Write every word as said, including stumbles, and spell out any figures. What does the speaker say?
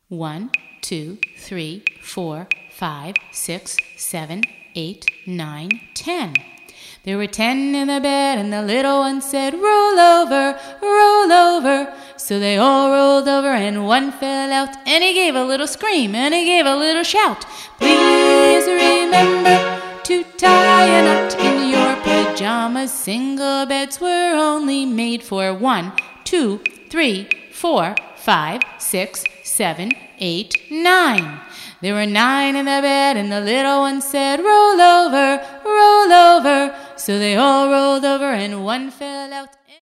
One, two, three, four, five, six, seven, eight, nine, ten. There were ten in the bed, and the little one said, "Roll over, roll over." So they all rolled over, and one fell out, and he gave a little scream, and he gave a little shout. "Please remember to tie a knot in your pajamas. Single beds were only made for one, two, three, four, five, six, seven, eight, nine. There were nine in the bed, and the little one said, "Roll over, roll over." So they all rolled over, and one fell out.